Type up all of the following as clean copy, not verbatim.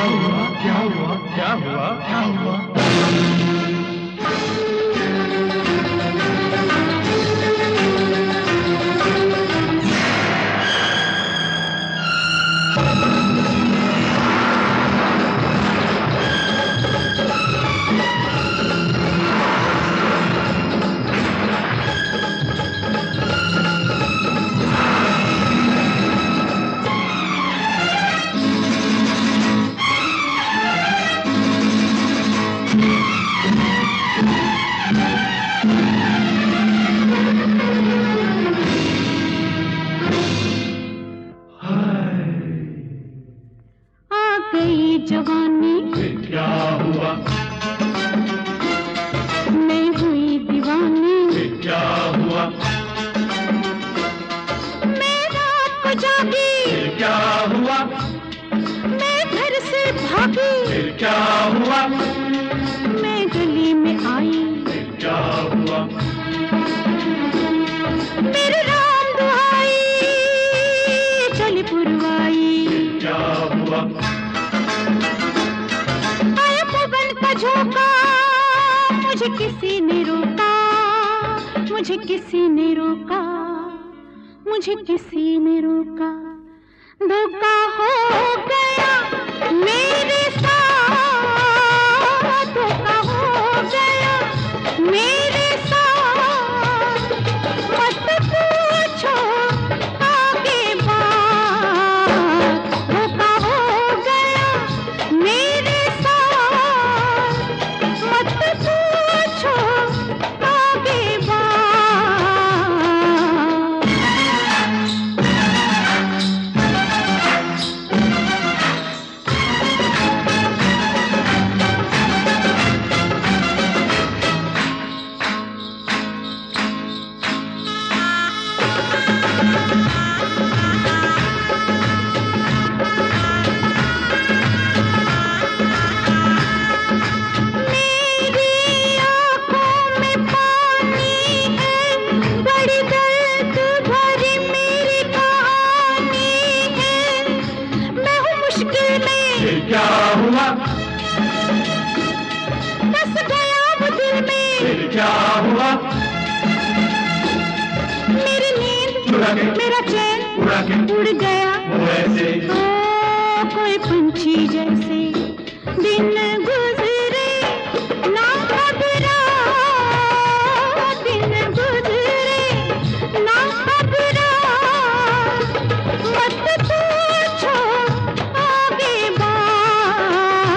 हुआ क्या हुआ क्या हुआ क्या हुआ? जवानी क्या हुआ? मैं हुई दीवानी क्या हुआ? मैं रात को जागी क्या हुआ? मैं घर से भागी क्या हुआ? मैं गली में आई क्या हुआ? मेरे राम दुहाई चली पुरवाई क्या हुआ? झोंका मुझे किसी ने रोका, मुझे किसी ने रोका, मुझे किसी ने रोका। धोखा हो गया मेरे साथ, धोखा हो गया मेरे साथ। मत पूछो आगे बात, धोखा हो गया मेरे क्या हुआ? बस गया वो दिल में क्या हुआ? मेरी नींद मेरा चैन उड़ गया वैसे कोई पंछी जैसे दिन गुजरे ना खबरा, दिन गुजरे ना खबरा। मत पूछो आगे बात।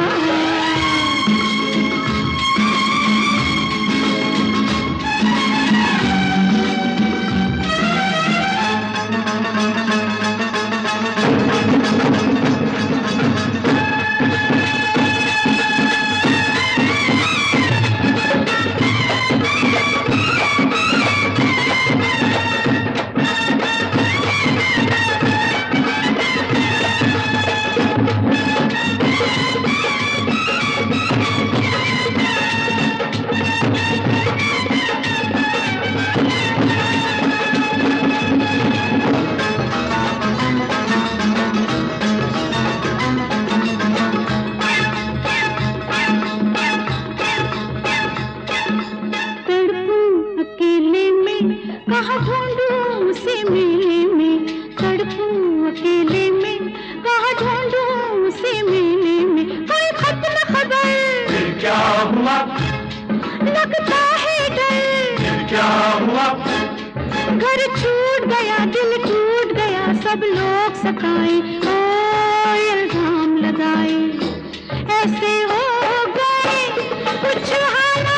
कहाँ ढूंढूं उसे मेले में, तड़पूं अकेले में। कहाँ ढूंढूं उसे मेले में, कोई खत न खबर। क्या हुआ? लगता है डर। क्या हुआ? घर छूट गया, दिल टूट गया, सब लोग सताए, ओ इल्जाम लगाए। ऐसे हो गए कुछ हालात,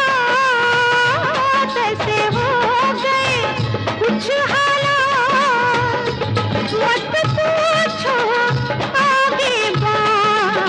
ऐसे हो गए कुछ हालात। मत पूछो आगे बात।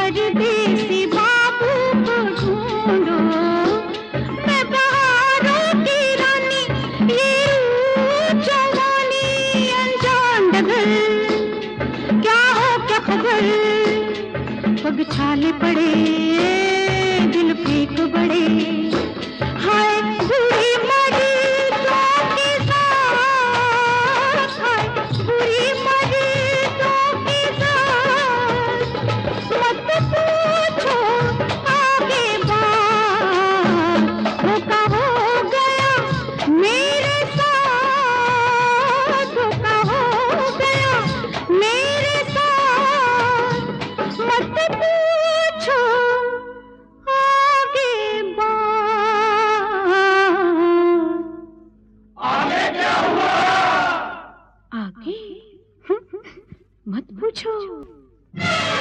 परदेसी बाबू को ढूंढो, मैं बहारों की रानी, ये रूह जवानी अनजान डगर, क्या हो क्या खबर, पग छाले पड़े दिल फेंक बड़े, हाय बुरी मरीजों के साथ, हाय बुरी मरीजों के साथ, मत पूछो आगे बात, धोखा हो गया मेरे साथ, धोखा हो गया मेरे साथ, मत पूछो आगे बात। आगे क्या हुआ? आगे मत पूछो।